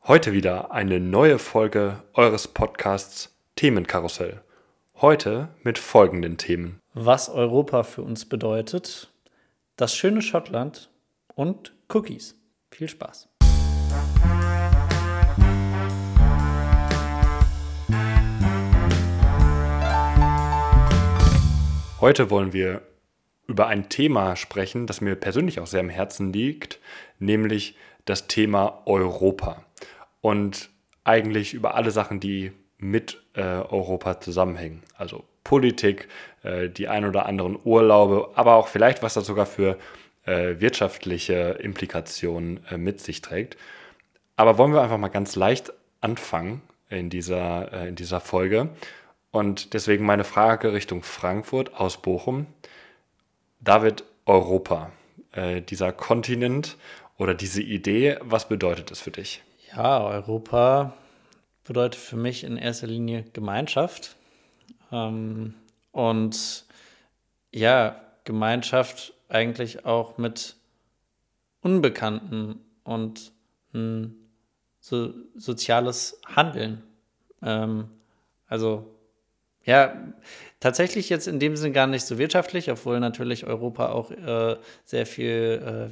Heute wieder eine neue Folge eures Podcasts Themenkarussell. Heute mit folgenden Themen. Was Europa für uns bedeutet, das schöne Schottland und Cookies. Viel Spaß. Heute wollen wir über ein Thema sprechen, das mir persönlich auch sehr am Herzen liegt, nämlich das Thema Europa. Und eigentlich über alle Sachen, die mit Europa zusammenhängen. Also Politik, die ein oder anderen Urlaube, aber auch vielleicht, was das sogar für wirtschaftliche Implikationen mit sich trägt. Aber wollen wir einfach mal ganz leicht anfangen in dieser Folge. Und deswegen meine Frage Richtung Frankfurt aus Bochum. David, Europa, dieser Kontinent oder diese Idee, was bedeutet es für dich? Ja, Europa bedeutet für mich in erster Linie Gemeinschaft. Und ja, Gemeinschaft eigentlich auch mit Unbekannten und ein soziales Handeln. Also ja, tatsächlich jetzt in dem Sinn gar nicht so wirtschaftlich, obwohl natürlich Europa auch sehr viel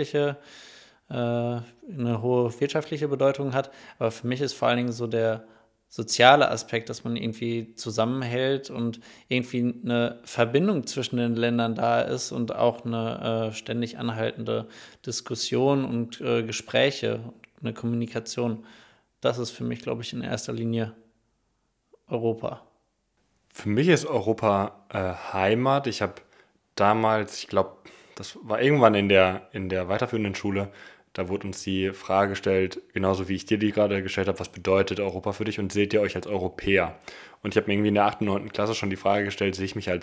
eine hohe wirtschaftliche Bedeutung hat. Aber für mich ist vor allen Dingen so der soziale Aspekt, dass man irgendwie zusammenhält und irgendwie eine Verbindung zwischen den Ländern da ist und auch eine ständig anhaltende Diskussion und Gespräche, eine Kommunikation. Das ist für mich, glaube ich, in erster Linie Europa. Für mich ist Europa Heimat. Ich habe damals, ich glaube, das war irgendwann in der weiterführenden Schule, da wurde uns die Frage gestellt, genauso wie ich dir die gerade gestellt habe, was bedeutet Europa für dich und seht ihr euch als Europäer? Und ich habe mir irgendwie in der 8. und 9. Klasse schon die Frage gestellt, sehe ich mich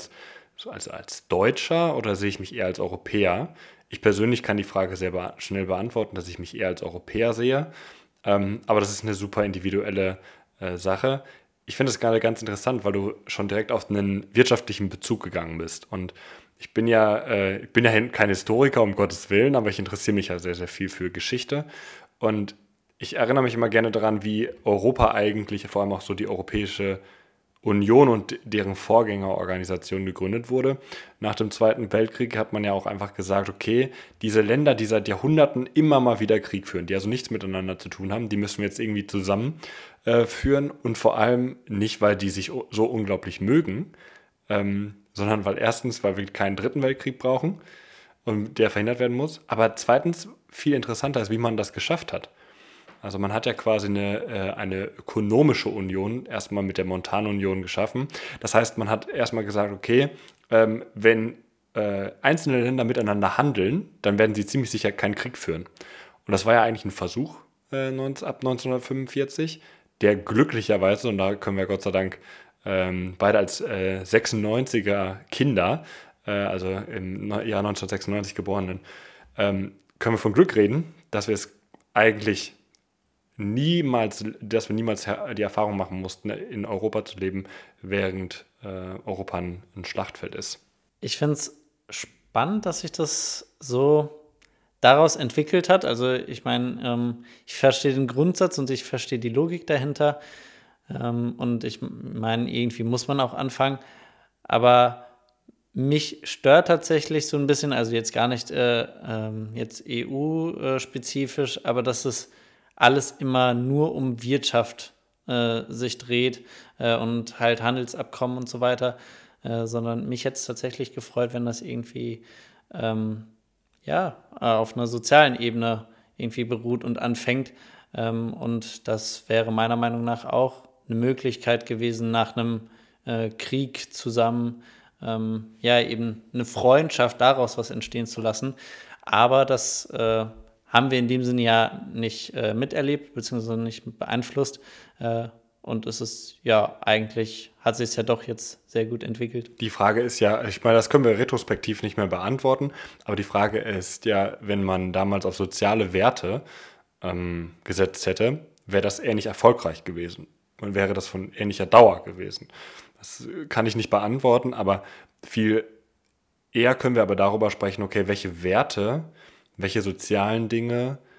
als Deutscher oder sehe ich mich eher als Europäer? Ich persönlich kann die Frage sehr schnell beantworten, dass ich mich eher als Europäer sehe. Aber das ist eine super individuelle Sache. Ich finde es gerade ganz interessant, weil du schon direkt auf einen wirtschaftlichen Bezug gegangen bist. Und ich bin ja kein Historiker, um Gottes Willen, aber ich interessiere mich ja sehr, sehr viel für Geschichte. Und ich erinnere mich immer gerne daran, wie Europa eigentlich, vor allem auch so die Europäische Union und deren Vorgängerorganisation gegründet wurde. Nach dem Zweiten Weltkrieg hat man ja auch einfach gesagt, okay, diese Länder, die seit Jahrhunderten immer mal wieder Krieg führen, die also nichts miteinander zu tun haben, die müssen wir jetzt irgendwie zusammenführen und vor allem nicht, weil die sich so unglaublich mögen, sondern weil wir keinen Dritten Weltkrieg brauchen und der verhindert werden muss. Aber zweitens, viel interessanter ist, wie man das geschafft hat. Also man hat ja quasi eine ökonomische Union erstmal mit der Montanunion geschaffen. Das heißt, man hat erstmal gesagt, okay, wenn einzelne Länder miteinander handeln, dann werden sie ziemlich sicher keinen Krieg führen. Und das war ja eigentlich ein Versuch ab 1945, der glücklicherweise, und da können wir Gott sei Dank beide als 96er Kinder, also im Jahr 1996 Geborenen, können wir von Glück reden, dass wir niemals die Erfahrung machen mussten, in Europa zu leben, während Europa ein Schlachtfeld ist. Ich finde es spannend, dass sich das so daraus entwickelt hat. Also ich meine, ich verstehe den Grundsatz und ich verstehe die Logik dahinter. Und ich meine, irgendwie muss man auch anfangen. Aber mich stört tatsächlich so ein bisschen, also jetzt gar nicht jetzt EU-spezifisch, aber dass es alles immer nur um Wirtschaft sich dreht und halt Handelsabkommen und so weiter, sondern mich hätte es tatsächlich gefreut, wenn das irgendwie auf einer sozialen Ebene irgendwie beruht und anfängt. Und das wäre meiner Meinung nach auch eine Möglichkeit gewesen, nach einem Krieg zusammen eben eine Freundschaft daraus was entstehen zu lassen. Aber das haben wir in dem Sinne ja nicht miterlebt, beziehungsweise nicht beeinflusst. Und es ist hat sich ja doch jetzt sehr gut entwickelt. Die Frage ist ja, ich meine, das können wir retrospektiv nicht mehr beantworten, aber die Frage ist ja, wenn man damals auf soziale Werte gesetzt hätte, wäre das ähnlich erfolgreich gewesen und wäre das von ähnlicher Dauer gewesen. Das kann ich nicht beantworten, aber viel eher können wir aber darüber sprechen, okay, welche Werte, welche sozialen Dinge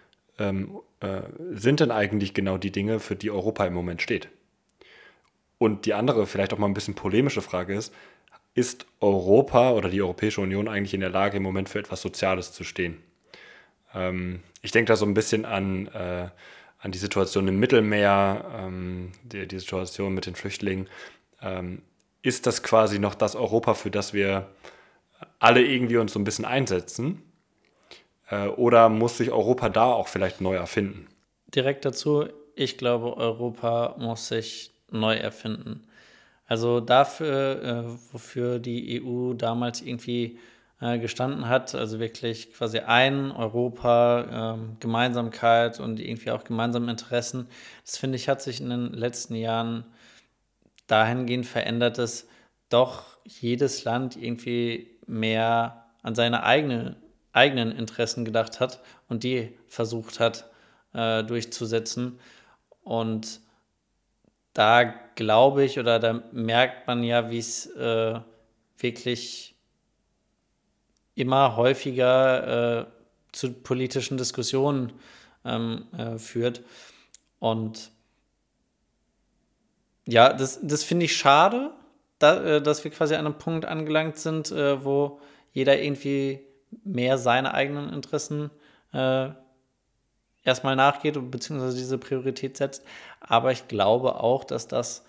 sind denn eigentlich genau die Dinge, für die Europa im Moment steht? Und die andere, vielleicht auch mal ein bisschen polemische Frage ist Europa oder die Europäische Union eigentlich in der Lage, im Moment für etwas Soziales zu stehen? Ich denke da so ein bisschen an die Situation im Mittelmeer, die Situation mit den Flüchtlingen. Ist das quasi noch das Europa, für das wir alle irgendwie uns so ein bisschen einsetzen? Oder muss sich Europa da auch vielleicht neu erfinden? Direkt dazu, ich glaube, Europa muss sich neu erfinden. Also dafür, wofür die EU damals irgendwie gestanden hat, also wirklich quasi ein Europa, Gemeinsamkeit und irgendwie auch gemeinsame Interessen, das finde ich, hat sich in den letzten Jahren dahingehend verändert, dass doch jedes Land irgendwie mehr an seine eigenen Interessen gedacht hat und die versucht hat durchzusetzen. Und da glaube ich oder da merkt man ja, wie es wirklich immer häufiger zu politischen Diskussionen führt. Und ja, das finde ich schade, dass wir quasi an einem Punkt angelangt sind, wo jeder irgendwie mehr seine eigenen Interessen äh, erstmal nachgeht und beziehungsweise diese Priorität setzt. Aber ich glaube auch, dass das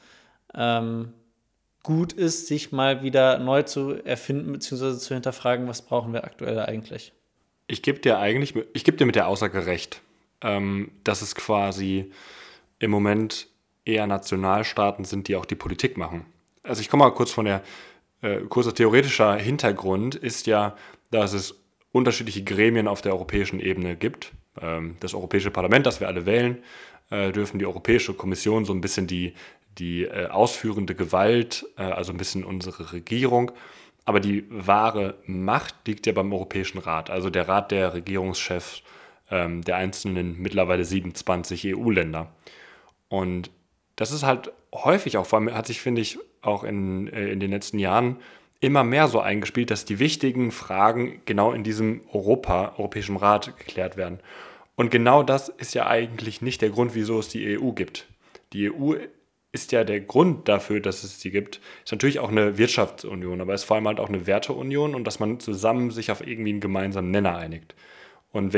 gut ist, sich mal wieder neu zu erfinden beziehungsweise zu hinterfragen, was brauchen wir aktuell eigentlich. Ich gebe dir mit der Aussage recht, dass es quasi im Moment eher Nationalstaaten sind, die auch die Politik machen. Also ich komme mal kurz kurzer theoretischer Hintergrund ist ja, dass es unterschiedliche Gremien auf der europäischen Ebene gibt. Das Europäische Parlament, das wir alle wählen, dürfen die Europäische Kommission so ein bisschen die ausführende Gewalt, also ein bisschen unsere Regierung. Aber die wahre Macht liegt ja beim Europäischen Rat, also der Rat der Regierungschefs der einzelnen mittlerweile 27 EU-Länder. Und das ist halt häufig auch, vor allem hat sich, finde ich, auch in den letzten Jahren immer mehr so eingespielt, dass die wichtigen Fragen genau in diesem Europäischen Rat geklärt werden. Und genau das ist ja eigentlich nicht der Grund, wieso es die EU gibt. Die EU ist ja der Grund dafür, dass es sie gibt. Ist natürlich auch eine Wirtschaftsunion, aber ist vor allem halt auch eine Werteunion und dass man zusammen sich auf irgendwie einen gemeinsamen Nenner einigt. Und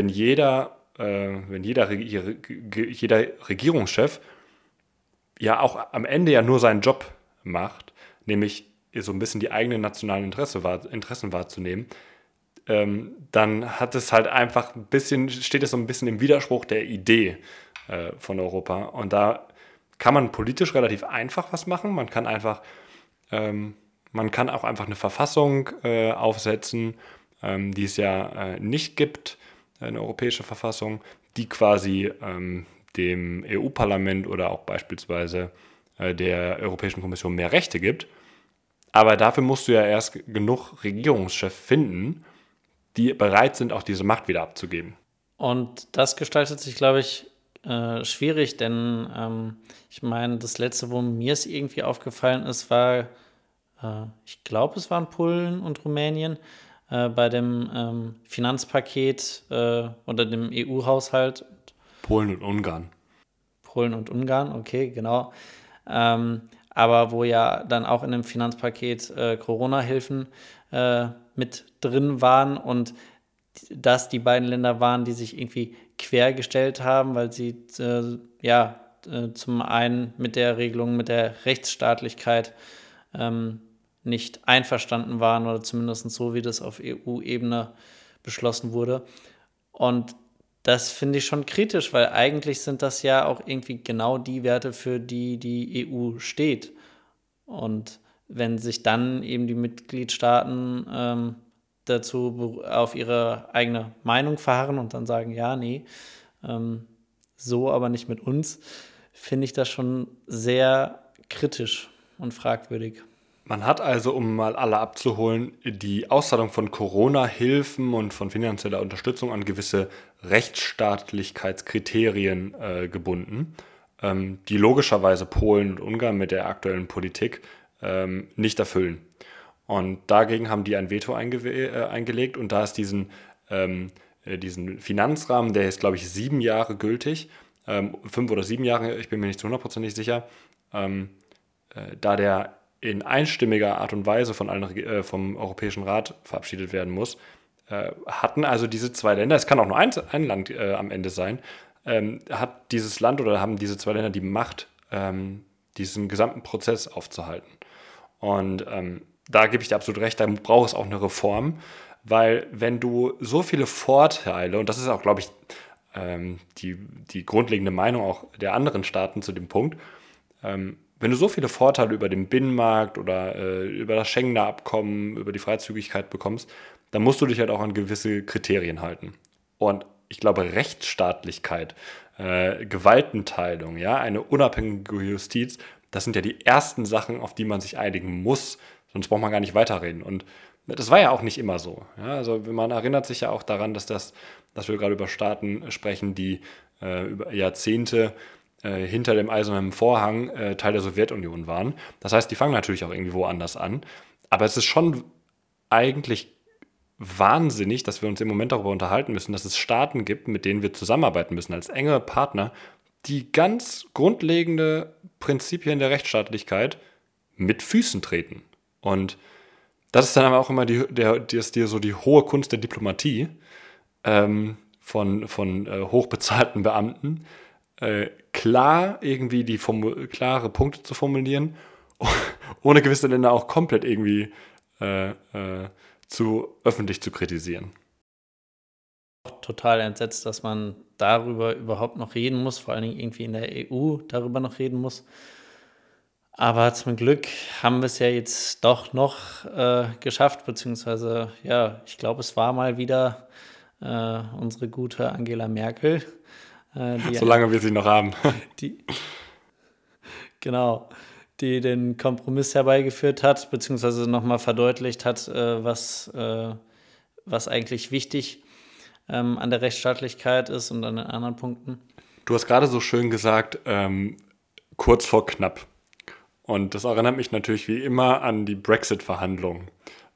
jeder Regierungschef ja auch am Ende ja nur seinen Job macht, nämlich so ein bisschen die eigenen nationalen Interessen wahrzunehmen, dann hat es halt einfach steht es so ein bisschen im Widerspruch der Idee von Europa. Und da kann man politisch relativ einfach was machen. Man kann auch einfach eine Verfassung aufsetzen, die es ja nicht gibt, eine europäische Verfassung, die quasi dem EU-Parlament oder auch beispielsweise der Europäischen Kommission mehr Rechte gibt. Aber dafür musst du ja erst genug Regierungschefs finden, die bereit sind, auch diese Macht wieder abzugeben. Und das gestaltet sich, glaube ich, schwierig, denn ich meine, das Letzte, wo mir es irgendwie aufgefallen ist, war, ich glaube, es waren Polen und Rumänien bei dem Finanzpaket oder dem EU-Haushalt. Polen und Ungarn. Polen und Ungarn, okay, genau. Aber wo ja dann auch in dem Finanzpaket Corona-Hilfen mit drin waren und dass die beiden Länder waren, die sich irgendwie quergestellt haben, weil sie zum einen mit der Regelung, mit der Rechtsstaatlichkeit nicht einverstanden waren oder zumindest so, wie das auf EU-Ebene beschlossen wurde. Und das finde ich schon kritisch, weil eigentlich sind das ja auch irgendwie genau die Werte, für die die EU steht. Und wenn sich dann eben die Mitgliedstaaten dazu auf ihre eigene Meinung verharren und dann sagen, ja, nee, so aber nicht mit uns, finde ich das schon sehr kritisch und fragwürdig. Man hat also, um mal alle abzuholen, die Auszahlung von Corona-Hilfen und von finanzieller Unterstützung an gewisse Rechtsstaatlichkeitskriterien gebunden, die logischerweise Polen und Ungarn mit der aktuellen Politik nicht erfüllen. Und dagegen haben die ein Veto eingelegt und da es diesen diesen Finanzrahmen, der ist, glaube ich, 7 Jahre gültig, 5 oder 7 Jahre, ich bin mir nicht zu 100% sicher, da der in einstimmiger Art und Weise vom Europäischen Rat verabschiedet werden muss, hatten also diese zwei Länder, es kann auch nur ein Land am Ende sein, hat dieses Land oder haben diese zwei Länder die Macht, diesen gesamten Prozess aufzuhalten. Und da gebe ich dir absolut recht, da braucht es auch eine Reform, weil wenn du so viele Vorteile, und das ist auch, glaube ich, die grundlegende Meinung auch der anderen Staaten zu dem Punkt, wenn du so viele Vorteile über den Binnenmarkt oder über das Schengener Abkommen, über die Freizügigkeit bekommst, dann musst du dich halt auch an gewisse Kriterien halten. Und ich glaube, Rechtsstaatlichkeit, Gewaltenteilung, ja, eine unabhängige Justiz, das sind ja die ersten Sachen, auf die man sich einigen muss, sonst braucht man gar nicht weiterreden. Und das war ja auch nicht immer so. Ja, also man erinnert sich ja auch daran, dass wir gerade über Staaten sprechen, die über Jahrzehnte hinter dem Eisernen Vorhang Teil der Sowjetunion waren. Das heißt, die fangen natürlich auch irgendwie woanders an. Aber es ist schon eigentlich wahnsinnig, dass wir uns im Moment darüber unterhalten müssen, dass es Staaten gibt, mit denen wir zusammenarbeiten müssen als enge Partner, die ganz grundlegende Prinzipien der Rechtsstaatlichkeit mit Füßen treten. Und das ist dann aber auch immer die hohe Kunst der Diplomatie von hochbezahlten Beamten, klar irgendwie klare Punkte zu formulieren, ohne gewisse Länder auch komplett irgendwie öffentlich zu kritisieren. Total entsetzt, dass man darüber überhaupt noch reden muss, vor allen Dingen irgendwie in der EU darüber noch reden muss. Aber zum Glück haben wir es ja jetzt doch noch geschafft, beziehungsweise, ja, ich glaube, es war mal wieder unsere gute Angela Merkel. Solange wir sie noch haben. Genau, die den Kompromiss herbeigeführt hat, beziehungsweise nochmal verdeutlicht hat, was eigentlich wichtig an der Rechtsstaatlichkeit ist und an den anderen Punkten. Du hast gerade so schön gesagt, kurz vor knapp. Und das erinnert mich natürlich wie immer an die Brexit-Verhandlungen.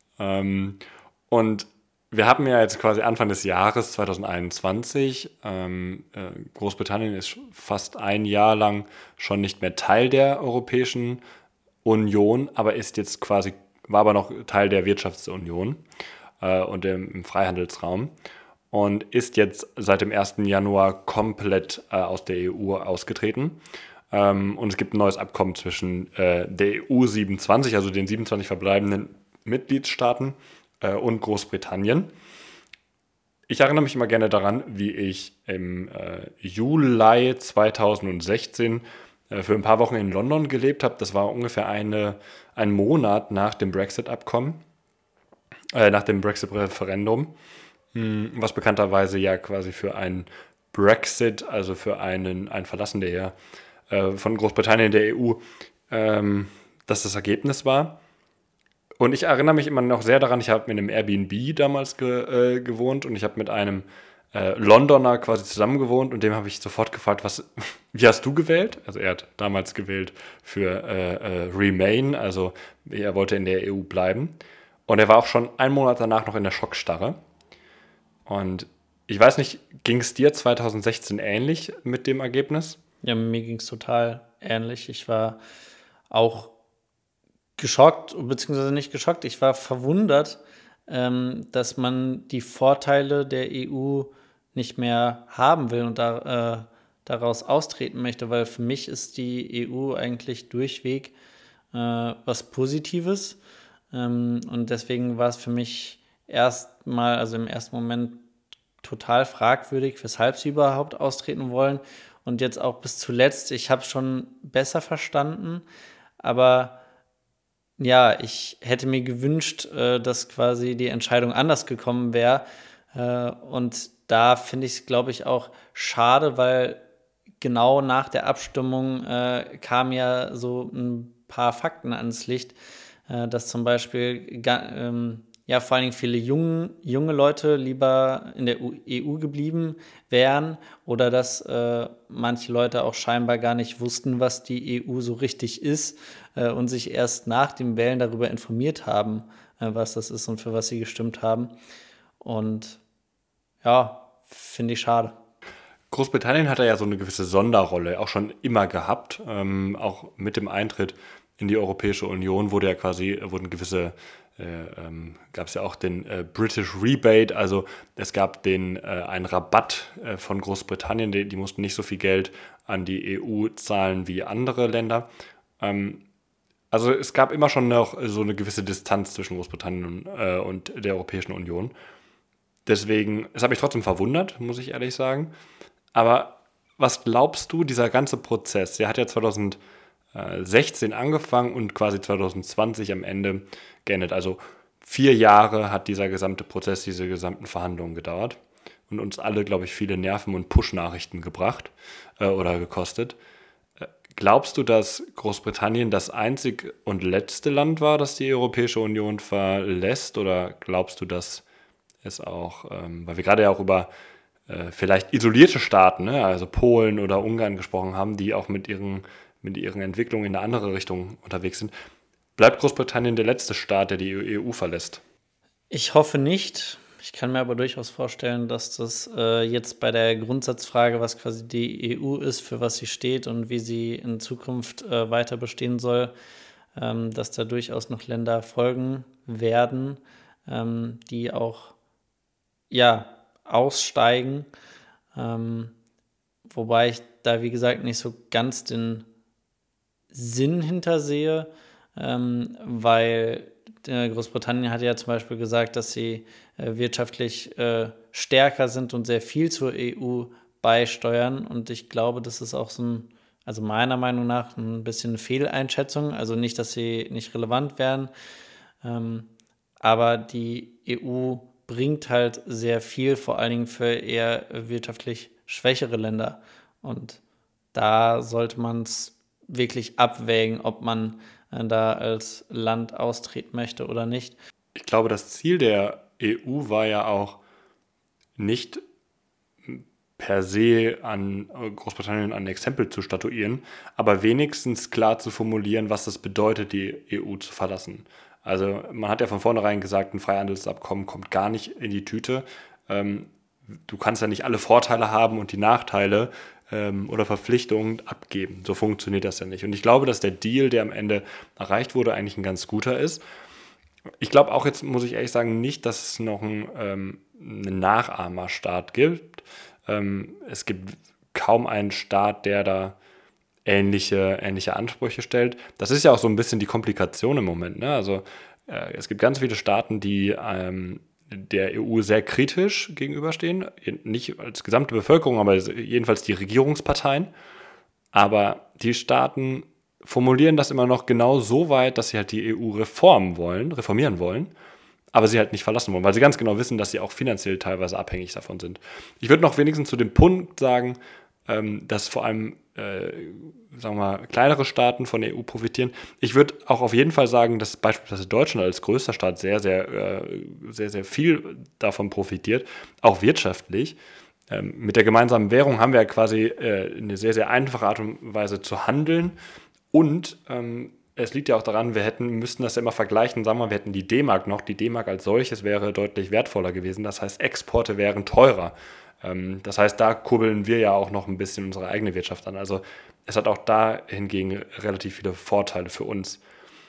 Und wir haben ja jetzt quasi Anfang des Jahres 2021, Großbritannien ist fast ein Jahr lang schon nicht mehr Teil der Europäischen Union, aber war aber noch Teil der Wirtschaftsunion und im Freihandelsraum und ist jetzt seit dem 1. Januar komplett aus der EU ausgetreten. Und es gibt ein neues Abkommen zwischen der EU 27, also den 27 verbleibenden Mitgliedstaaten, und Großbritannien. Ich erinnere mich immer gerne daran, wie ich im Juli 2016 für ein paar Wochen in London gelebt habe. Das war ungefähr ein Monat nach dem Brexit-Abkommen, nach dem Brexit-Referendum, was bekannterweise ja quasi für einen Brexit, also für ein Verlassen von Großbritannien der EU, das Ergebnis war. Und ich erinnere mich immer noch sehr daran, ich habe mit einem Airbnb damals gewohnt und ich habe mit einem Londoner quasi zusammen gewohnt und dem habe ich sofort gefragt, wie hast du gewählt? Also er hat damals gewählt für Remain, also er wollte in der EU bleiben. Und er war auch schon einen Monat danach noch in der Schockstarre. Und ich weiß nicht, ging es dir 2016 ähnlich mit dem Ergebnis? Ja, mir ging es total ähnlich. Ich war auch geschockt, beziehungsweise nicht geschockt, ich war verwundert, dass man die Vorteile der EU nicht mehr haben will und daraus austreten möchte, weil für mich ist die EU eigentlich durchweg was Positives. Und deswegen war es für mich also im ersten Moment total fragwürdig, weshalb sie überhaupt austreten wollen. Und jetzt auch bis zuletzt, ich habe es schon besser verstanden, aber ja, ich hätte mir gewünscht, dass quasi die Entscheidung anders gekommen wäre. Und da finde ich es, glaube ich, auch schade, weil genau nach der Abstimmung kamen ja so ein paar Fakten ans Licht, dass zum Beispiel vor allen Dingen viele junge Leute lieber in der EU geblieben wären oder dass manche Leute auch scheinbar gar nicht wussten, was die EU so richtig ist und sich erst nach dem Wählen darüber informiert haben, was das ist und für was sie gestimmt haben. Und ja, finde ich schade. Großbritannien hat da ja so eine gewisse Sonderrolle auch schon immer gehabt. Auch mit dem Eintritt in die Europäische Union wurden gewisse, gab es ja auch den British Rebate, also es gab einen Rabatt von Großbritannien, die mussten nicht so viel Geld an die EU zahlen wie andere Länder. Also es gab immer schon noch so eine gewisse Distanz zwischen Großbritannien und der Europäischen Union. Deswegen, es hat mich trotzdem verwundert, muss ich ehrlich sagen. Aber was glaubst du, dieser ganze Prozess, der hat ja 2016 angefangen und quasi 2020 am Ende geendet. Also 4 Jahre hat dieser gesamte Prozess, diese gesamten Verhandlungen gedauert und uns alle, glaube ich, viele Nerven und Push-Nachrichten gebracht oder gekostet. Glaubst du, dass Großbritannien das einzig und letzte Land war, das die Europäische Union verlässt? Oder glaubst du, dass es auch, weil wir gerade ja auch über vielleicht isolierte Staaten, ne, also Polen oder Ungarn gesprochen haben, die auch mit ihren Entwicklungen in eine andere Richtung unterwegs sind, bleibt Großbritannien der letzte Staat, der die EU verlässt? Ich hoffe nicht. Ich kann mir aber durchaus vorstellen, dass das jetzt bei der Grundsatzfrage, was quasi die EU ist, für was sie steht und wie sie in Zukunft weiter bestehen soll, dass da durchaus noch Länder folgen werden, die auch ja aussteigen. Ähm, Wobei ich da, wie gesagt, nicht so ganz den Sinn hintersehe, weil Großbritannien hat ja zum Beispiel gesagt, dass sie wirtschaftlich stärker sind und sehr viel zur EU beisteuern. Und ich glaube, das ist auch so ein, also meiner Meinung nach, ein bisschen eine Fehleinschätzung. Also nicht, dass sie nicht relevant wären, aber die EU bringt halt sehr viel, vor allen Dingen für eher wirtschaftlich schwächere Länder. Und da sollte man es wirklich abwägen, ob man da als Land austreten möchte oder nicht. Ich glaube, das Ziel der EU war ja auch nicht per se an Großbritannien ein Exempel zu statuieren, aber wenigstens klar zu formulieren, was das bedeutet, die EU zu verlassen. Also man hat ja von vornherein gesagt, ein Freihandelsabkommen kommt gar nicht in die Tüte. Du kannst ja nicht alle Vorteile haben und die Nachteile oder Verpflichtungen abgeben. So funktioniert das ja nicht. Und ich glaube, dass der Deal, der am Ende erreicht wurde, eigentlich ein ganz guter ist. Ich glaube auch jetzt, muss ich ehrlich sagen, nicht, dass es noch einen Nachahmerstaat gibt. Es gibt kaum einen Staat, der da ähnliche Ansprüche stellt. Das ist ja auch so ein bisschen die Komplikation im Moment. Ne? Also es gibt ganz viele Staaten, die der EU sehr kritisch gegenüberstehen. Nicht als gesamte Bevölkerung, aber jedenfalls die Regierungsparteien. Aber die Staaten formulieren das immer noch genau so weit, dass sie halt die EU reformieren wollen, aber sie halt nicht verlassen wollen, weil sie ganz genau wissen, dass sie auch finanziell teilweise abhängig davon sind. Ich würde noch wenigstens zu dem Punkt sagen, dass vor allem, sagen wir mal, kleinere Staaten von der EU profitieren. Ich würde auch auf jeden Fall sagen, dass beispielsweise Deutschland als größter Staat sehr viel davon profitiert, auch wirtschaftlich. Mit der gemeinsamen Währung haben wir ja quasi eine sehr, sehr einfache Art und Weise zu handeln. Und es liegt ja auch daran, müssten das ja immer vergleichen. Sagen wir mal, wir hätten die D-Mark noch. Die D-Mark als solches wäre deutlich wertvoller gewesen. Das heißt, Exporte wären teurer. Das heißt, da kurbeln wir ja auch noch ein bisschen unsere eigene Wirtschaft an. Also es hat auch da hingegen relativ viele Vorteile für uns.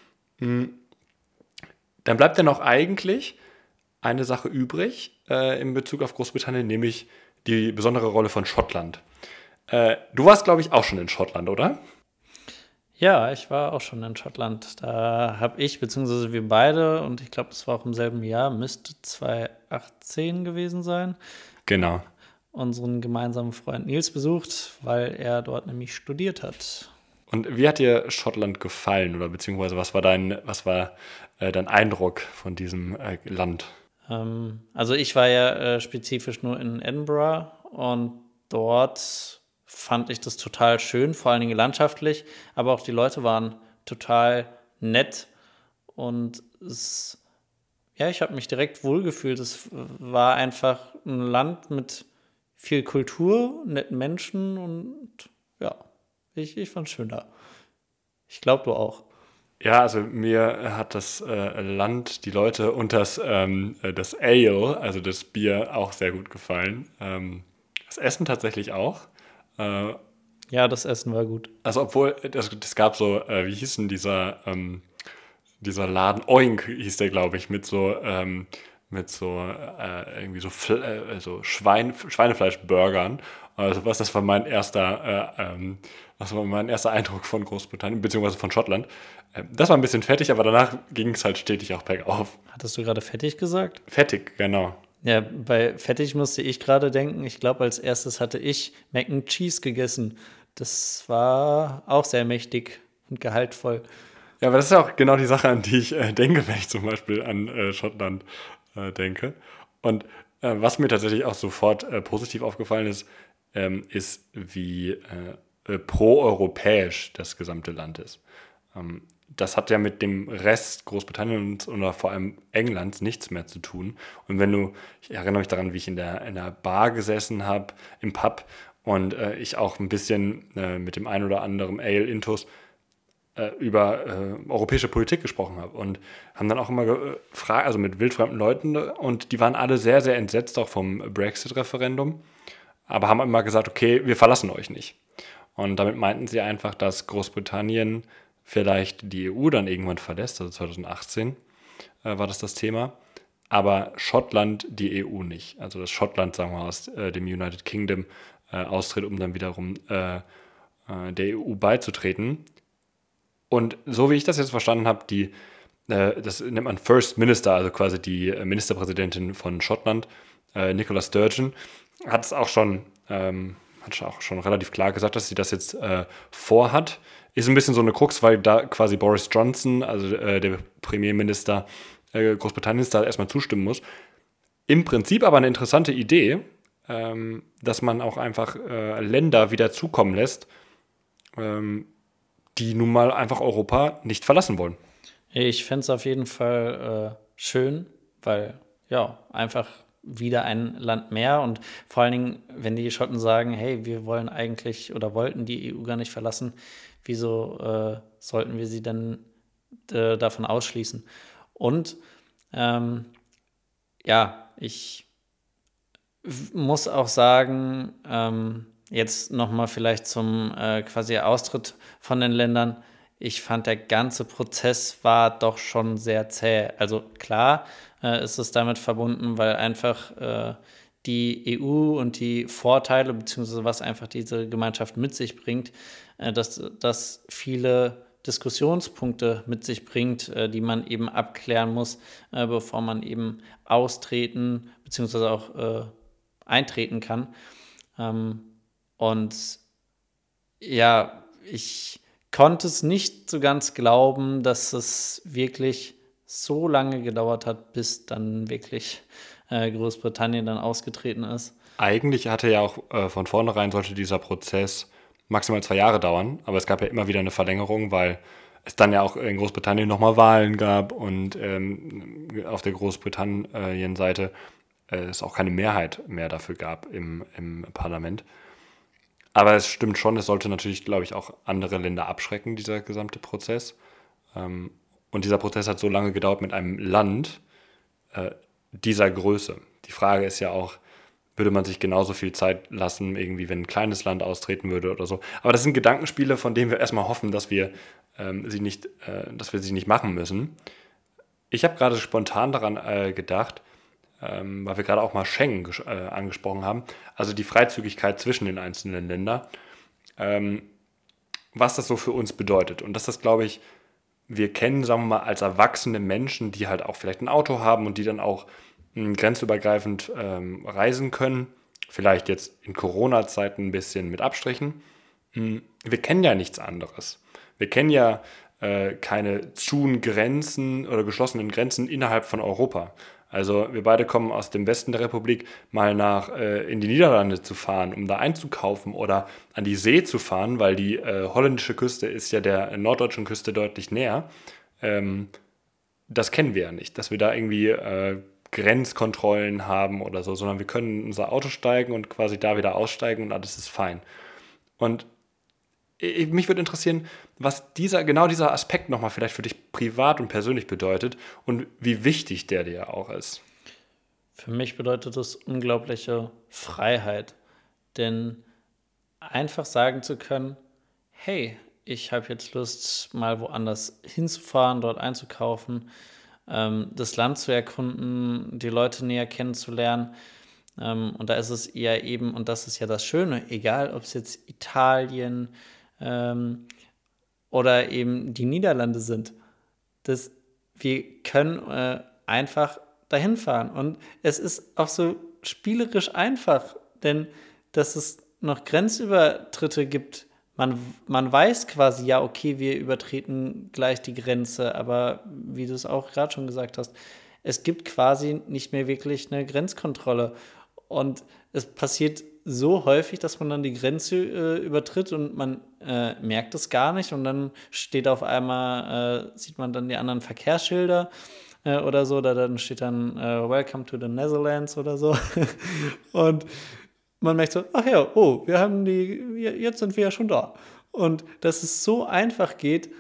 Dann bleibt ja noch eigentlich eine Sache übrig in Bezug auf Großbritannien, nämlich die besondere Rolle von Schottland. Du warst, glaube ich, auch schon in Schottland, oder? Ja, ich war auch schon in Schottland. Da habe ich, beziehungsweise wir beide, und ich glaube, das war auch im selben Jahr, müsste 2018 gewesen sein, Genau. unseren gemeinsamen Freund Nils besucht, weil er dort nämlich studiert hat. Und wie hat dir Schottland gefallen oder beziehungsweise was war dein Eindruck von diesem Land? Also ich war ja spezifisch nur in Edinburgh und dort fand ich das total schön, vor allen Dingen landschaftlich, aber auch die Leute waren total nett und ja, ich habe mich direkt wohlgefühlt. Es war einfach ein Land mit viel Kultur, netten Menschen und ja, ich fand es schön da. Ich glaube, du auch. Ja, also mir hat das Land, die Leute und das Ale, also das Bier, auch sehr gut gefallen. Das Essen tatsächlich auch. Äh, Ja, das Essen war gut. also obwohl, das gab so, wie hieß denn dieser Laden? Oink hieß der, glaube ich, mit so irgendwie so Schweinefleisch-Burgern. Also das war mein erster Eindruck von Großbritannien, beziehungsweise von Schottland. Das war ein bisschen fettig, aber danach ging es halt stetig auch bergauf. Hattest du gerade fettig gesagt? Fettig, genau. Ja, bei fettig musste ich gerade denken. Ich glaube, als erstes hatte ich Mac and Cheese gegessen. Das war auch sehr mächtig und gehaltvoll. Ja, aber das ist ja auch genau die Sache, an die ich denke, wenn ich zum Beispiel an Schottland denke. Und was mir tatsächlich auch sofort positiv aufgefallen ist, wie pro-europäisch das gesamte Land ist. Das hat ja mit dem Rest Großbritanniens oder vor allem Englands nichts mehr zu tun. Und ich erinnere mich daran, wie ich in der Bar gesessen habe, im Pub, und ich auch ein bisschen mit dem ein oder anderen Ale Intus über europäische Politik gesprochen habe und haben dann auch immer gefragt, also mit wildfremden Leuten, und die waren alle sehr, sehr entsetzt auch vom Brexit-Referendum, aber haben immer gesagt, okay, wir verlassen euch nicht. Und damit meinten sie einfach, dass Großbritannien vielleicht die EU dann irgendwann verlässt, also 2018 war das Thema, aber Schottland die EU nicht. Also dass Schottland, sagen wir mal, aus dem United Kingdom austritt, um dann wiederum der EU beizutreten. Und so wie ich das jetzt verstanden habe, das nennt man First Minister, also quasi die Ministerpräsidentin von Schottland, Nicola Sturgeon, hat es auch schon relativ klar gesagt, dass sie das jetzt vorhat. Ist ein bisschen so eine Krux, weil da quasi Boris Johnson, also der Premierminister Großbritanniens, da erstmal zustimmen muss. Im Prinzip aber eine interessante Idee, dass man auch einfach Länder wieder zukommen lässt, ähm, die nun mal einfach Europa nicht verlassen wollen. Ich fände es auf jeden Fall schön, weil ja, einfach wieder ein Land mehr und vor allen Dingen, wenn die Schotten sagen, hey, wir wollen eigentlich oder wollten die EU gar nicht verlassen, wieso sollten wir sie denn davon ausschließen? Und ähm, ja, ich muss auch sagen, jetzt nochmal vielleicht zum quasi Austritt von den Ländern. Ich fand, der ganze Prozess war doch schon sehr zäh. Also klar ist es damit verbunden, weil einfach die EU und die Vorteile, beziehungsweise was einfach diese Gemeinschaft mit sich bringt, dass das viele Diskussionspunkte mit sich bringt, die man eben abklären muss, bevor man eben austreten, beziehungsweise auch eintreten kann. Ähm, und ja, ich konnte es nicht so ganz glauben, dass es wirklich so lange gedauert hat, bis dann wirklich Großbritannien dann ausgetreten ist. Eigentlich hatte ja auch von vornherein sollte dieser Prozess maximal 2 Jahre dauern, aber es gab ja immer wieder eine Verlängerung, weil es dann ja auch in Großbritannien nochmal Wahlen gab und auf der Großbritannien-Seite es auch keine Mehrheit mehr dafür gab im Parlament. Aber es stimmt schon, es sollte natürlich, glaube ich, auch andere Länder abschrecken, dieser gesamte Prozess. Und dieser Prozess hat so lange gedauert mit einem Land dieser Größe. Die Frage ist ja auch, würde man sich genauso viel Zeit lassen, irgendwie, wenn ein kleines Land austreten würde oder so. Aber das sind Gedankenspiele, von denen wir erstmal hoffen, dass wir sie nicht machen müssen. Ich habe gerade spontan daran gedacht, weil wir gerade auch mal Schengen angesprochen haben, also die Freizügigkeit zwischen den einzelnen Ländern, was das so für uns bedeutet. Und dass das, glaube ich, wir kennen, sagen wir mal, als erwachsene Menschen, die halt auch vielleicht ein Auto haben und die dann auch grenzübergreifend reisen können, vielleicht jetzt in Corona-Zeiten ein bisschen mit Abstrichen. Wir kennen ja nichts anderes. Wir kennen ja keine zuen Grenzen oder geschlossenen Grenzen innerhalb von Europa. Also wir beide kommen aus dem Westen der Republik, mal in die Niederlande zu fahren, um da einzukaufen oder an die See zu fahren, weil die holländische Küste ist ja der norddeutschen Küste deutlich näher. Das kennen wir ja nicht, dass wir da irgendwie Grenzkontrollen haben oder so, sondern wir können in unser Auto steigen und quasi da wieder aussteigen und alles ist fein. Und mich würde interessieren, was genau dieser Aspekt nochmal vielleicht für dich privat und persönlich bedeutet und wie wichtig der dir auch ist. Für mich bedeutet das unglaubliche Freiheit, denn einfach sagen zu können, hey, ich habe jetzt Lust, mal woanders hinzufahren, dort einzukaufen, das Land zu erkunden, die Leute näher kennenzulernen. Und da ist es eher eben, und das ist ja das Schöne, egal ob es jetzt Italien ähm, oder eben die Niederlande sind, dass wir können einfach dahin fahren. Und es ist auch so spielerisch einfach, denn dass es noch Grenzübertritte gibt. Man weiß quasi, ja, okay, wir übertreten gleich die Grenze, aber wie du es auch gerade schon gesagt hast, es gibt quasi nicht mehr wirklich eine Grenzkontrolle. Und es passiert so häufig, dass man dann die Grenze übertritt und man merkt es gar nicht und dann steht auf einmal, sieht man dann die anderen Verkehrsschilder oder so, da dann steht dann Welcome to the Netherlands oder so. Und man merkt so, ach ja, oh, jetzt sind wir ja schon da. Und dass es so einfach geht,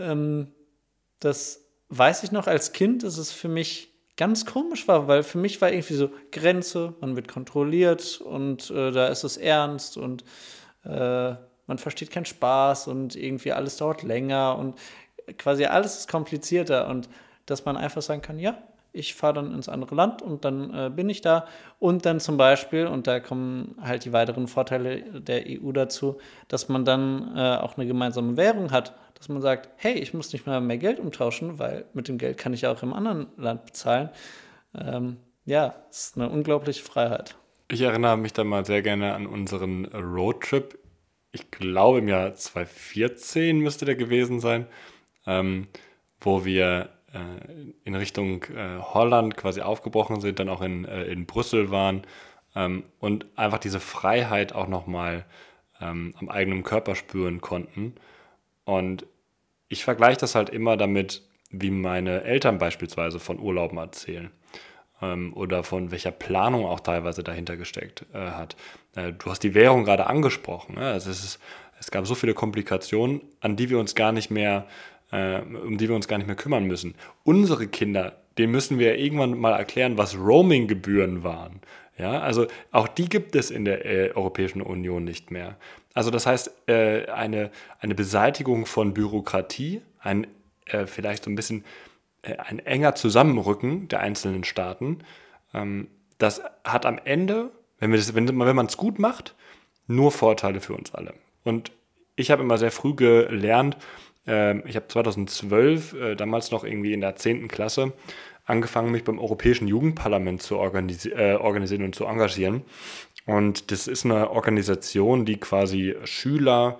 das weiß ich noch als Kind, dass es für mich ganz komisch war, weil für mich war irgendwie so Grenze, man wird kontrolliert und da ist es ernst und man versteht keinen Spaß und irgendwie alles dauert länger und quasi alles ist komplizierter und dass man einfach sagen kann, ja, ich fahre dann ins andere Land und dann bin ich da und dann zum Beispiel, und da kommen halt die weiteren Vorteile der EU dazu, dass man dann auch eine gemeinsame Währung hat, dass man sagt, hey, ich muss nicht mehr Geld umtauschen, weil mit dem Geld kann ich auch im anderen Land bezahlen. Ja, es ist eine unglaubliche Freiheit. Ich erinnere mich da mal sehr gerne an unseren Roadtrip. Ich glaube, im Jahr 2014 müsste der gewesen sein, wo wir in Richtung Holland quasi aufgebrochen sind, dann auch in Brüssel waren und einfach diese Freiheit auch nochmal am eigenen Körper spüren konnten. Und ich vergleiche das halt immer damit, wie meine Eltern beispielsweise von Urlauben erzählen oder von welcher Planung auch teilweise dahinter gesteckt hat. Du hast die Währung gerade angesprochen. Ne? Es gab so viele Komplikationen, an die wir uns gar nicht mehr, um die wir uns gar nicht mehr kümmern müssen. Unsere Kinder, denen müssen wir irgendwann mal erklären, was Roaming-Gebühren waren. Ja, also auch die gibt es in der Europäischen Union nicht mehr. Also das heißt, eine Beseitigung von Bürokratie, vielleicht so ein bisschen ein enger Zusammenrücken der einzelnen Staaten, das hat am Ende, wenn man es gut macht, nur Vorteile für uns alle. Und ich habe immer sehr früh gelernt, ich habe 2012, damals noch irgendwie in der 10. Klasse, angefangen, mich beim Europäischen Jugendparlament zu organisieren und zu engagieren. Und das ist eine Organisation, die quasi Schüler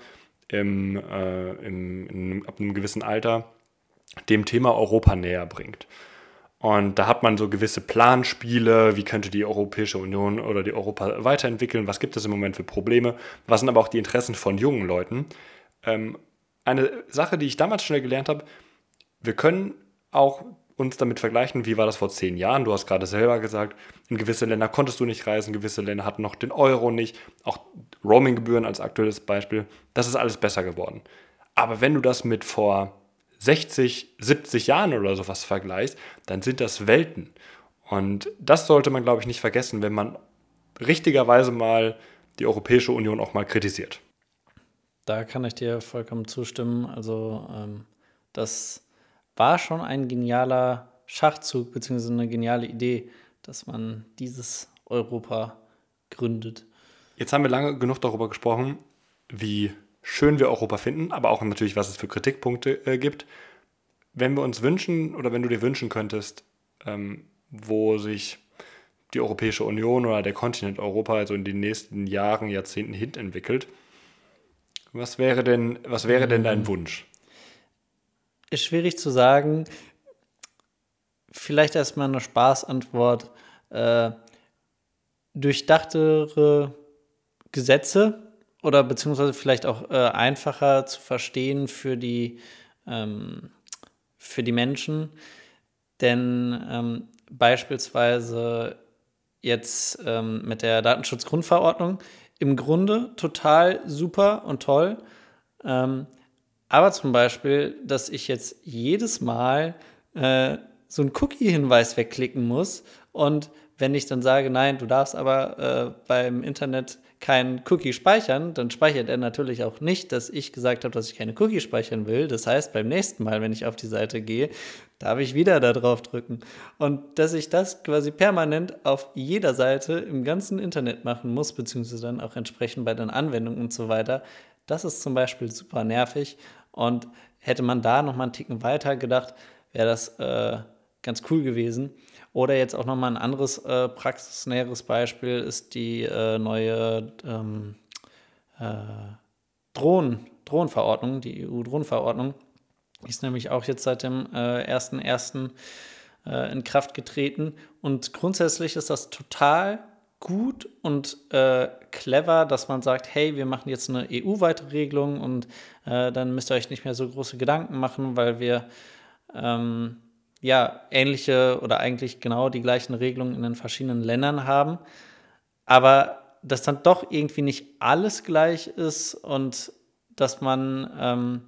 ab einem gewissen Alter dem Thema Europa näher bringt. Und da hat man so gewisse Planspiele, wie könnte die Europäische Union oder die Europa weiterentwickeln, was gibt es im Moment für Probleme, was sind aber auch die Interessen von jungen Leuten. Eine Sache, die ich damals schnell gelernt habe, wir können auch uns damit vergleichen, wie war das vor 10 Jahren. Du hast gerade selber gesagt, in gewisse Länder konntest du nicht reisen, gewisse Länder hatten noch den Euro nicht, auch Roaminggebühren als aktuelles Beispiel. Das ist alles besser geworden. Aber wenn du das mit vor 60, 70 Jahren oder sowas vergleichst, dann sind das Welten. Und das sollte man, glaube ich, nicht vergessen, wenn man richtigerweise mal die Europäische Union auch mal kritisiert. Da kann ich dir vollkommen zustimmen. Also das war schon ein genialer Schachzug, beziehungsweise eine geniale Idee, dass man dieses Europa gründet. Jetzt haben wir lange genug darüber gesprochen, wie schön wir Europa finden, aber auch natürlich, was es für Kritikpunkte gibt. Wenn wir uns wünschen oder wenn du dir wünschen könntest, wo sich die Europäische Union oder der Kontinent Europa also in den nächsten Jahren, Jahrzehnten hin entwickelt, was wäre denn dein Wunsch? Ist schwierig zu sagen. Vielleicht erstmal eine Spaßantwort. Durchdachtere Gesetze oder beziehungsweise vielleicht auch einfacher zu verstehen für die Menschen. Denn beispielsweise jetzt mit der Datenschutzgrundverordnung im Grunde total super und toll, Aber zum Beispiel, dass ich jetzt jedes Mal so einen Cookie-Hinweis wegklicken muss und wenn ich dann sage, nein, du darfst aber beim Internet keinen Cookie speichern, dann speichert er natürlich auch nicht, dass ich gesagt habe, dass ich keine Cookie speichern will. Das heißt, beim nächsten Mal, wenn ich auf die Seite gehe, darf ich wieder da drauf drücken. Und dass ich das quasi permanent auf jeder Seite im ganzen Internet machen muss, beziehungsweise dann auch entsprechend bei den Anwendungen und so weiter, das ist zum Beispiel super nervig. Und hätte man da nochmal einen Ticken weiter gedacht, wäre das ganz cool gewesen. Oder jetzt auch nochmal ein anderes praxisnäheres Beispiel ist die neue Drohnenverordnung, die EU-Drohnenverordnung. Die ist nämlich auch jetzt seit dem 1.1. In Kraft getreten. Und grundsätzlich ist das total gut und clever, dass man sagt, hey, wir machen jetzt eine EU-weite Regelung und dann müsst ihr euch nicht mehr so große Gedanken machen, weil wir ähnliche oder eigentlich genau die gleichen Regelungen in den verschiedenen Ländern haben, aber dass dann doch irgendwie nicht alles gleich ist und dass man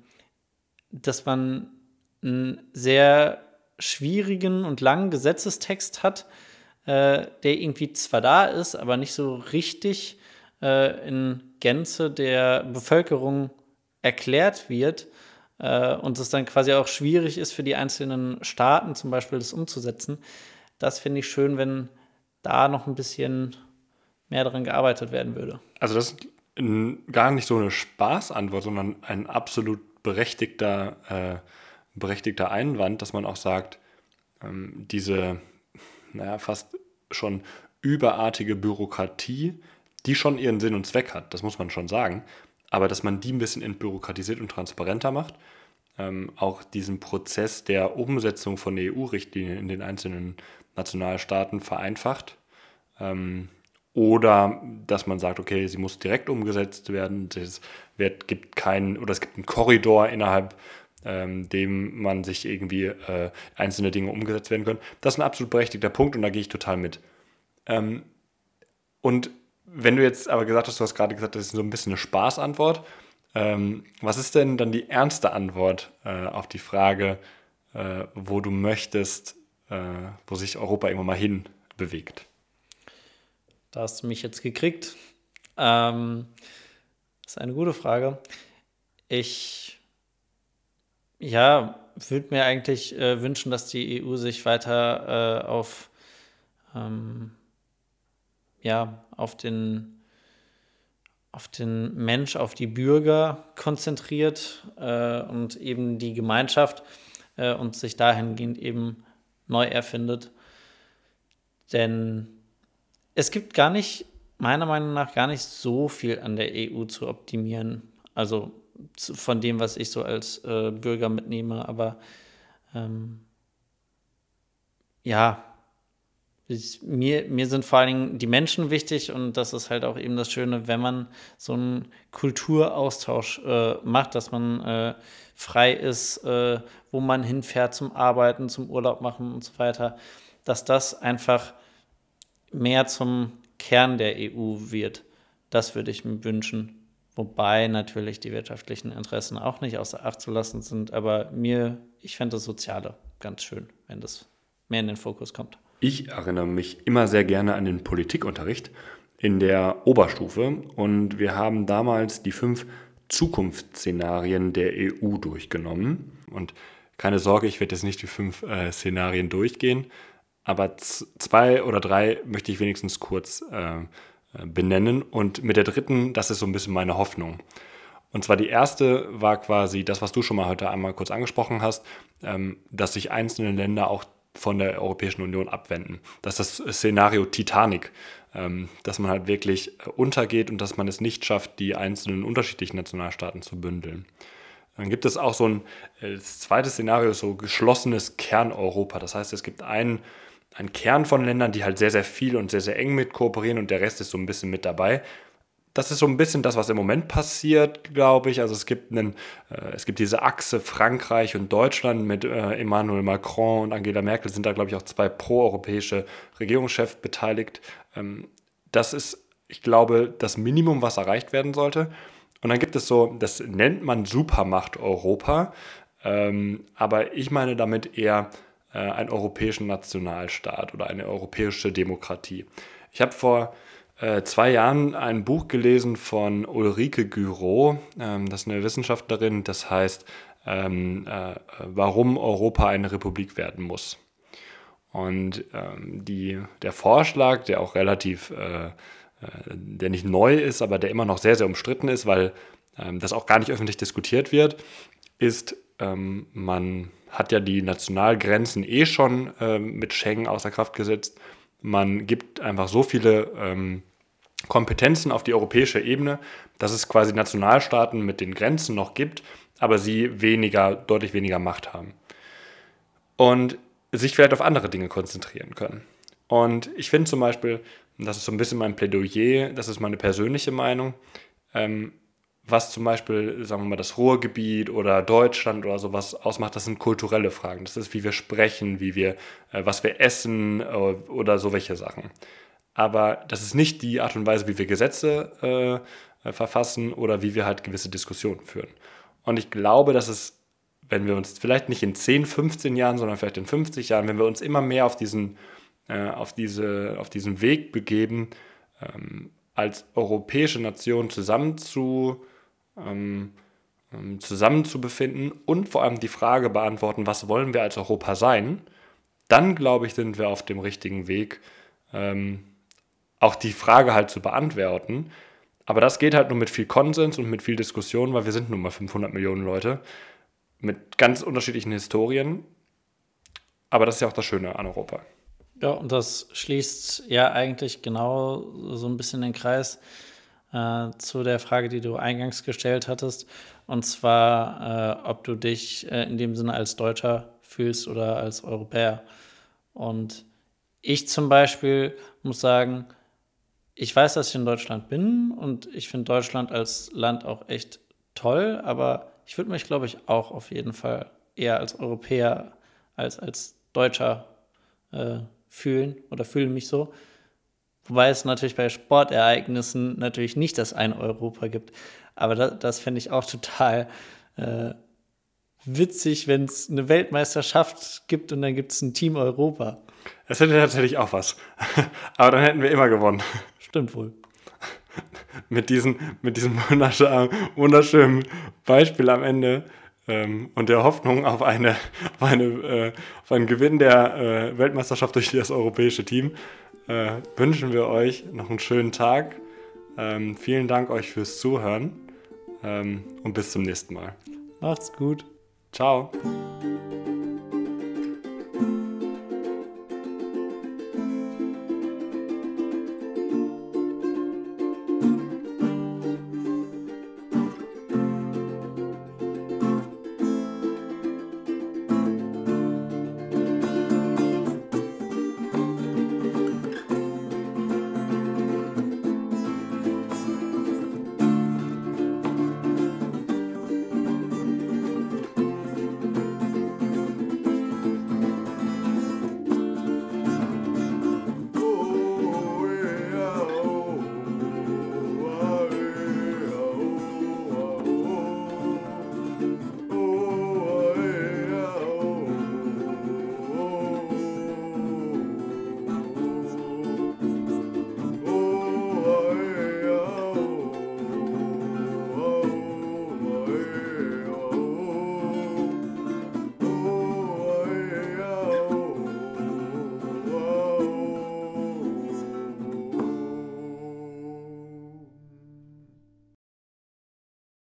einen sehr schwierigen und langen Gesetzestext hat, der irgendwie zwar da ist, aber nicht so richtig in Gänze der Bevölkerung erklärt wird und es dann quasi auch schwierig ist für die einzelnen Staaten zum Beispiel das umzusetzen. Das finde ich schön, wenn da noch ein bisschen mehr daran gearbeitet werden würde. Also das ist gar nicht so eine Spaßantwort, sondern ein absolut berechtigter Einwand, dass man auch sagt, diese fast schon überartige Bürokratie, die schon ihren Sinn und Zweck hat, das muss man schon sagen, aber dass man die ein bisschen entbürokratisiert und transparenter macht, auch diesen Prozess der Umsetzung von EU-Richtlinien in den einzelnen Nationalstaaten vereinfacht. Oder dass man sagt, okay, sie muss direkt umgesetzt werden. Es gibt einen Korridor, innerhalb dem man sich irgendwie einzelne Dinge umgesetzt werden können. Das ist ein absolut berechtigter Punkt und da gehe ich total mit. Und wenn du jetzt aber gesagt hast, du hast gerade gesagt, das ist so ein bisschen eine Spaßantwort. Was ist denn dann die ernste Antwort auf die Frage, wo du möchtest, wo sich Europa irgendwann mal hin bewegt? Da hast du mich jetzt gekriegt. Das ist eine gute Frage. Ich würde mir eigentlich wünschen, dass die EU sich weiter auf den Mensch, auf die Bürger konzentriert und eben die Gemeinschaft und sich dahingehend eben neu erfindet. Denn es gibt meiner Meinung nach gar nicht so viel an der EU zu optimieren. Also von dem, was ich so als Bürger mitnehme. Aber mir sind vor allen Dingen die Menschen wichtig und das ist halt auch eben das Schöne, wenn man so einen Kulturaustausch macht, dass man frei ist, wo man hinfährt zum Arbeiten, zum Urlaub machen und so weiter, dass das einfach mehr zum Kern der EU wird. Das würde ich mir wünschen. Wobei natürlich die wirtschaftlichen Interessen auch nicht außer Acht zu lassen sind. Aber ich fände das Soziale ganz schön, wenn das mehr in den Fokus kommt. Ich erinnere mich immer sehr gerne an den Politikunterricht in der Oberstufe und wir haben damals die 5 Zukunftsszenarien der EU durchgenommen. Und keine Sorge, ich werde jetzt nicht die 5 Szenarien durchgehen, aber 2 oder 3 möchte ich wenigstens kurz benennen. Und mit der dritten, das ist so ein bisschen meine Hoffnung. Und zwar die erste war quasi das, was du schon mal heute einmal kurz angesprochen hast, dass sich einzelne Länder auch von der Europäischen Union abwenden. Das ist das Szenario Titanic, dass man halt wirklich untergeht und dass man es nicht schafft, die einzelnen unterschiedlichen Nationalstaaten zu bündeln. Dann gibt es auch so ein zweites Szenario, so geschlossenes Kerneuropa. Das heißt, es gibt einen Kern von Ländern, die halt sehr, sehr viel und sehr, sehr eng mit kooperieren und der Rest ist so ein bisschen mit dabei. Das ist so ein bisschen das, was im Moment passiert, glaube ich. Also es gibt diese Achse Frankreich und Deutschland mit Emmanuel Macron und Angela Merkel sind da, glaube ich, auch 2 proeuropäische Regierungschefs beteiligt. Das ist, ich glaube, das Minimum, was erreicht werden sollte. Und dann gibt es so, das nennt man Supermacht Europa, aber ich meine damit eher einen europäischen Nationalstaat oder eine europäische Demokratie. Ich habe vor 2 Jahren ein Buch gelesen von Ulrike Guiraud, das ist eine Wissenschaftlerin, das heißt, warum Europa eine Republik werden muss. Und der Vorschlag, der auch relativ, der nicht neu ist, aber der immer noch sehr, sehr umstritten ist, weil das auch gar nicht öffentlich diskutiert wird, ist, man hat ja die Nationalgrenzen schon mit Schengen außer Kraft gesetzt. Man gibt einfach so viele Kompetenzen auf die europäische Ebene, dass es quasi Nationalstaaten mit den Grenzen noch gibt, aber sie deutlich weniger Macht haben. Und sich vielleicht auf andere Dinge konzentrieren können. Und ich finde zum Beispiel, das ist so ein bisschen mein Plädoyer, das ist meine persönliche Meinung, was zum Beispiel, sagen wir mal, das Ruhrgebiet oder Deutschland oder sowas ausmacht, das sind kulturelle Fragen. Das ist, wie wir sprechen, was wir essen oder so welche Sachen. Aber das ist nicht die Art und Weise, wie wir Gesetze verfassen oder wie wir halt gewisse Diskussionen führen. Und ich glaube, dass es, wenn wir uns vielleicht nicht in 10, 15 Jahren, sondern vielleicht in 50 Jahren, wenn wir uns immer mehr auf diesen Weg begeben, als europäische Nation zusammen zu befinden und vor allem die Frage beantworten, was wollen wir als Europa sein, dann glaube ich, sind wir auf dem richtigen Weg, auch die Frage halt zu beantworten. Aber das geht halt nur mit viel Konsens und mit viel Diskussion, weil wir sind nun mal 500 Millionen Leute mit ganz unterschiedlichen Historien. Aber das ist ja auch das Schöne an Europa. Ja, und das schließt ja eigentlich genau so ein bisschen den Kreis zu der Frage, die du eingangs gestellt hattest. Und zwar, ob du dich in dem Sinne als Deutscher fühlst oder als Europäer. Und ich zum Beispiel muss sagen, ich weiß, dass ich in Deutschland bin und ich finde Deutschland als Land auch echt toll, aber ich würde mich, glaube ich, auch auf jeden Fall eher als Europäer als Deutscher fühlen oder fühle mich so. Wobei es natürlich bei Sportereignissen natürlich nicht das ein Europa gibt. Aber das fände ich auch total witzig, wenn es eine Weltmeisterschaft gibt und dann gibt es ein Team Europa. Das hätte tatsächlich auch was. Aber dann hätten wir immer gewonnen. Stimmt wohl. Mit diesem wunderschönen Beispiel am Ende und der Hoffnung auf einen Gewinn der Weltmeisterschaft durch das europäische Team wünschen wir euch noch einen schönen Tag. Vielen Dank euch fürs Zuhören und bis zum nächsten Mal. Macht's gut. Ciao.